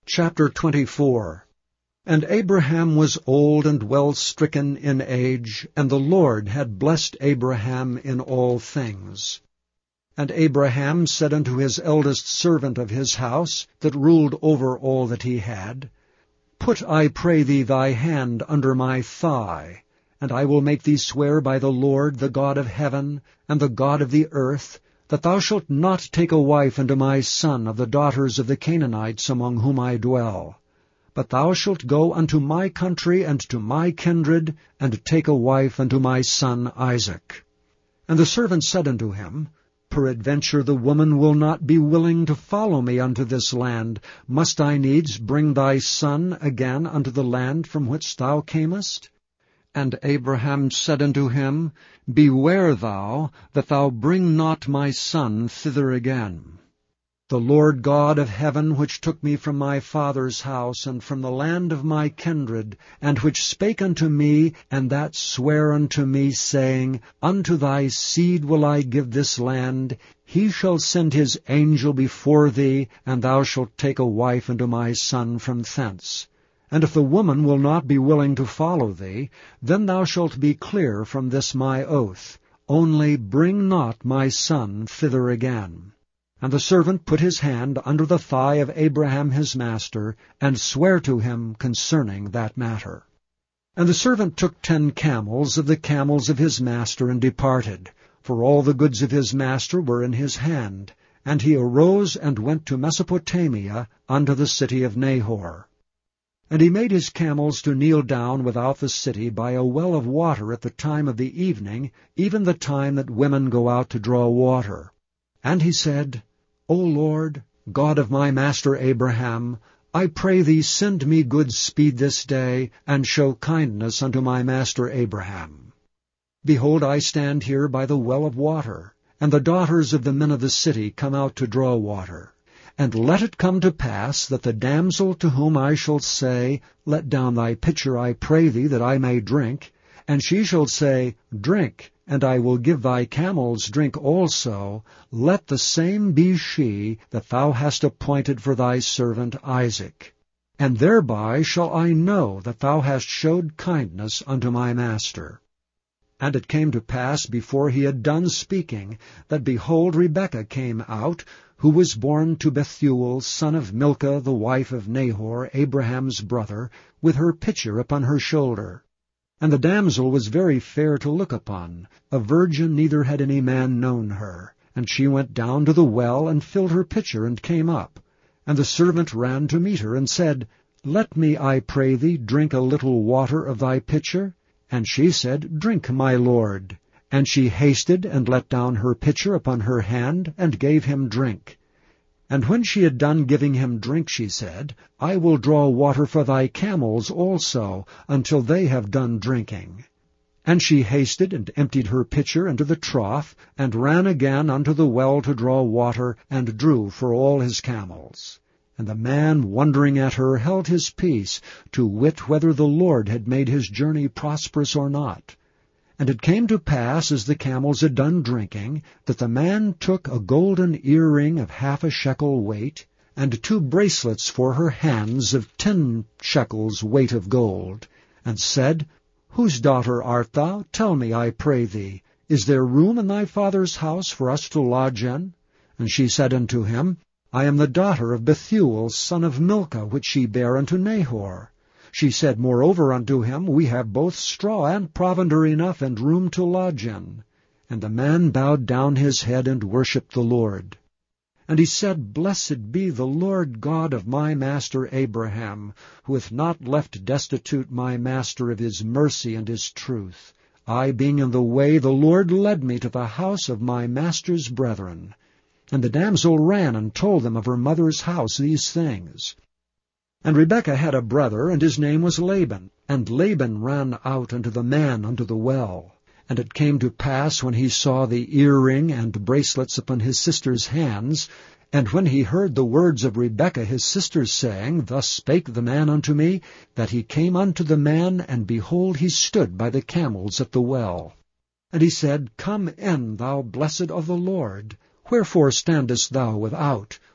Chapter 24. And Abraham was old and well stricken in age, and the Lord had blessed Abraham in all things. And Abraham said unto his eldest servant of his house, that ruled over all that he had, Put, I pray thee, thy hand under my thigh, and I will make thee swear by the Lord, the God of heaven, and the God of the earth, that thou shalt not take a wife unto my son of the daughters of the Canaanites among whom I dwell. But thou shalt go unto my country and to my kindred, and take a wife unto my son Isaac. And the servant said unto him, Peradventure the woman will not be willing to follow me unto this land. Must I needs bring thy son again unto the land from which thou camest? And Abraham said unto him, Beware thou, that thou bring not my son thither again. The Lord God of heaven, which took me from my father's house, and from the land of my kindred, and which spake unto me, and that sware unto me, saying, Unto thy seed will I give this land, he shall send his angel before thee, and thou shalt take a wife unto my son from thence. And if the woman will not be willing to follow thee, then thou shalt be clear from this my oath. Only bring not my son thither again. And the servant put his hand under the thigh of Abraham his master, and sware to him concerning that matter. And the servant took 10 camels of the camels of his master, and departed, for all the goods of his master were in his hand. And he arose and went to Mesopotamia, unto the city of Nahor. And he made his camels to kneel down without the city by a well of water at the time of the evening, even the time that women go out to draw water. And he said, O Lord, God of my master Abraham, I pray thee send me good speed this day, and show kindness unto my master Abraham. Behold, I stand here by the well of water, and the daughters of the men of the city come out to draw water. And let it come to pass that the damsel to whom I shall say, Let down thy pitcher, I pray thee, that I may drink, and she shall say, Drink, and I will give thy camels drink also, let the same be she that thou hast appointed for thy servant Isaac. And thereby shall I know that thou hast showed kindness unto my master. And it came to pass, before he had done speaking, that behold, Rebekah came out, who was born to Bethuel, son of Milcah, the wife of Nahor, Abraham's brother, with her pitcher upon her shoulder. And the damsel was very fair to look upon, a virgin, neither had any man known her. And she went down to the well, and filled her pitcher, and came up. And the servant ran to meet her, and said, Let me, I pray thee, drink a little water of thy pitcher. And she said, Drink, my lord. And she hasted, and let down her pitcher upon her hand, and gave him drink. And when she had done giving him drink, she said, I will draw water for thy camels also, until they have done drinking. And she hasted, and emptied her pitcher into the trough, and ran again unto the well to draw water, and drew for all his camels. And the man, wondering at her, held his peace, to wit whether the Lord had made his journey prosperous or not. And it came to pass, as the camels had done drinking, that the man took a golden earring of 1/2 shekel weight, and 2 bracelets for her hands of 10 shekels weight of gold, and said, Whose daughter art thou? Tell me, I pray thee. Is there room in thy father's house for us to lodge in? And she said unto him, I am the daughter of Bethuel, son of Milcah, which she bare unto Nahor. She said moreover unto him, We have both straw and provender enough, and room to lodge in. And the man bowed down his head, and worshipped the Lord. And he said, Blessed be the Lord God of my master Abraham, who hath not left destitute my master of his mercy and his truth. I being in the way, the Lord led me to the house of my master's brethren. And the damsel ran and told them of her mother's house these things. And Rebekah had a brother, and his name was Laban. And Laban ran out unto the man unto the well. And it came to pass, when he saw the earring and bracelets upon his sister's hands, and when he heard the words of Rebekah his sister, saying, Thus spake the man unto me, that he came unto the man, and behold, he stood by the camels at the well. And he said, Come in, thou blessed of the Lord. Wherefore standest thou without?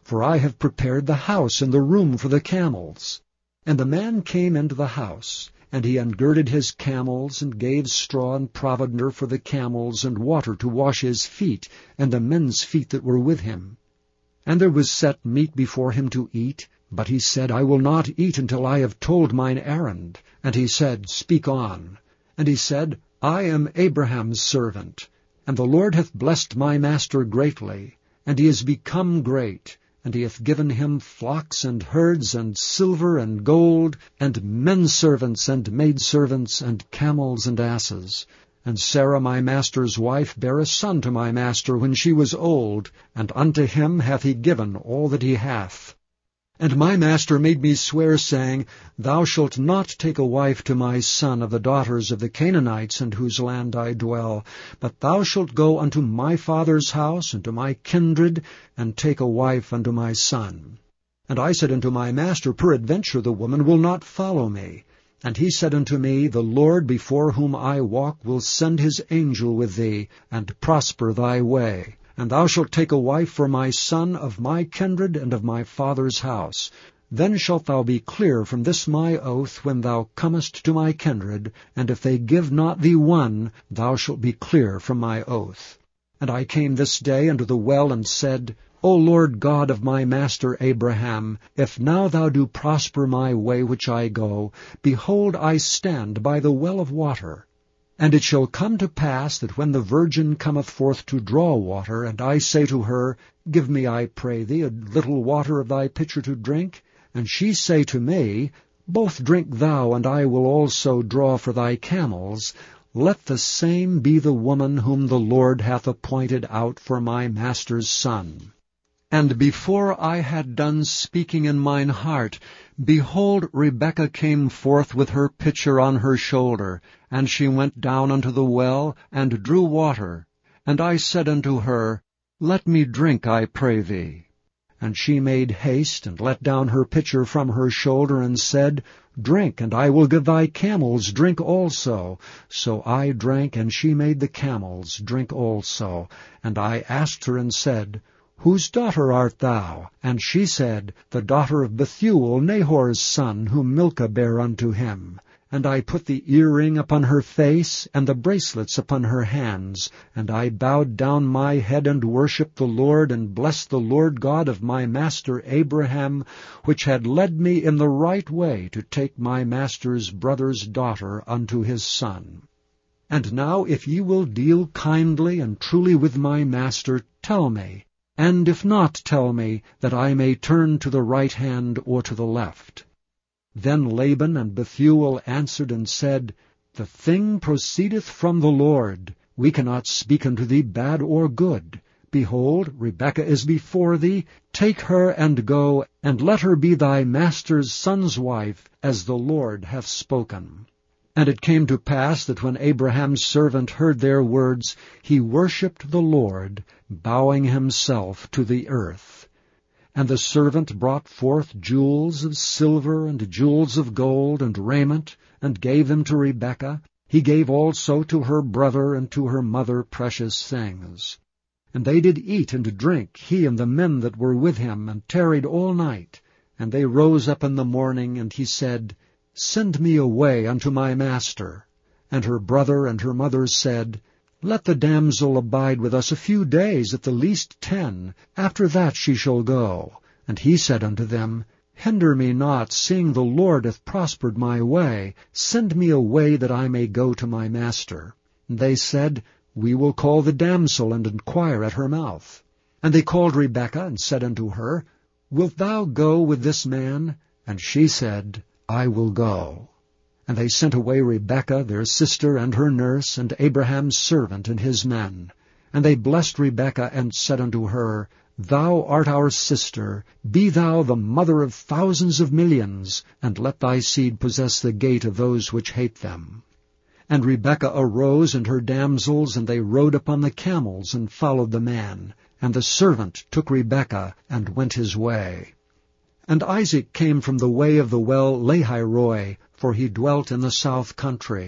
for I have prepared the house and the room for the camels. And the man came into the house, and he ungirded his camels, and gave straw and provender for the camels, and water to wash his feet, and the men's feet that were with him. And there was set meat before him to eat, but he said, I will not eat until I have told mine errand. And he said, Speak on. And he said, I am Abraham's servant, and the Lord hath blessed my master greatly, and he is become great, and he hath given him flocks and herds, and silver and gold, and menservants and maidservants, and camels and asses. And Sarah my master's wife bare a son to my master when she was old, and unto him hath he given all that he hath. And my master made me swear, saying, Thou shalt not take a wife to my son of the daughters of the Canaanites, in whose land I dwell, but thou shalt go unto my father's house, and to my kindred, and take a wife unto my son. And I said unto my master, Peradventure the woman will not follow me. And he said unto me, The Lord before whom I walk will send his angel with thee, and prosper thy way. And thou shalt take a wife for my son of my kindred and of my father's house. Then shalt thou be clear from this my oath when thou comest to my kindred, and if they give not thee one, thou shalt be clear from my oath. And I came this day unto the well, and said, O Lord God of my master Abraham, if now thou do prosper my way which I go, behold, I stand by the well of water. And it shall come to pass that when the virgin cometh forth to draw water, and I say to her, Give me, I pray thee, a little water of thy pitcher to drink, and she say to me, Both drink thou, and I will also draw for thy camels, let the same be the woman whom the Lord hath appointed out for my master's son. And before I had done speaking in mine heart, behold, Rebekah came forth with her pitcher on her shoulder, and she went down unto the well, and drew water. And I said unto her, Let me drink, I pray thee. And she made haste, and let down her pitcher from her shoulder, and said, Drink, and I will give thy camels drink also. So I drank, and she made the camels drink also. And I asked her, and said, Whose daughter art thou? And she said, The daughter of Bethuel, Nahor's son, whom Milcah bare unto him. And I put the earring upon her face, and the bracelets upon her hands. And I bowed down my head, and worshipped the Lord, and blessed the Lord God of my master Abraham, which had led me in the right way to take my master's brother's daughter unto his son. And now if ye will deal kindly and truly with my master, tell me, and if not, tell me, that I may turn to the right hand or to the left. Then Laban and Bethuel answered and said, The thing proceedeth from the Lord. We cannot speak unto thee bad or good. Behold, Rebekah is before thee. Take her and go, and let her be thy master's son's wife, as the Lord hath spoken. And it came to pass that when Abraham's servant heard their words, he worshipped the Lord, bowing himself to the earth. And the servant brought forth jewels of silver and jewels of gold and raiment, and gave them to Rebekah. He gave also to her brother and to her mother precious things. And they did eat and drink, he and the men that were with him, and tarried all night. And they rose up in the morning, and he said, Send me away unto my master. And her brother and her mother said, Let the damsel abide with us a few days, at the least 10. After that she shall go. And he said unto them, Hinder me not, seeing the Lord hath prospered my way. Send me away, that I may go to my master. And they said, We will call the damsel, and inquire at her mouth. And they called Rebekah, and said unto her, Wilt thou go with this man? And she said, I will go. And they sent away Rebekah their sister, and her nurse, and Abraham's servant, and his men. And they blessed Rebekah, and said unto her, Thou art our sister, be thou the mother of thousands of millions, and let thy seed possess the gate of those which hate them. And Rebekah arose, and her damsels, and they rode upon the camels, and followed the man. And the servant took Rebekah, and went his way. And Isaac came from the way of the well Lahairoi, for he dwelt in the south country.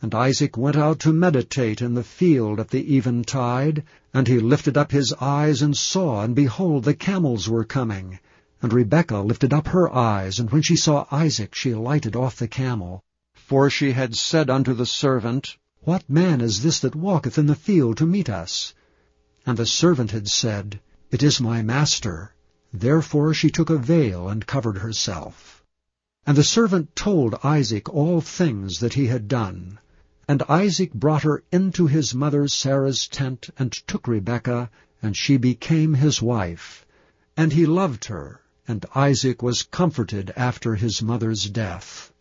And Isaac went out to meditate in the field at the eventide, and he lifted up his eyes and saw, and behold, the camels were coming. And Rebekah lifted up her eyes, and when she saw Isaac, she lighted off the camel. For she had said unto the servant, What man is this that walketh in the field to meet us? And the servant had said, It is my master. Therefore she took a veil and covered herself. And the servant told Isaac all things that he had done. And Isaac brought her into his mother Sarah's tent, and took Rebekah, and she became his wife. And he loved her, and Isaac was comforted after his mother's death.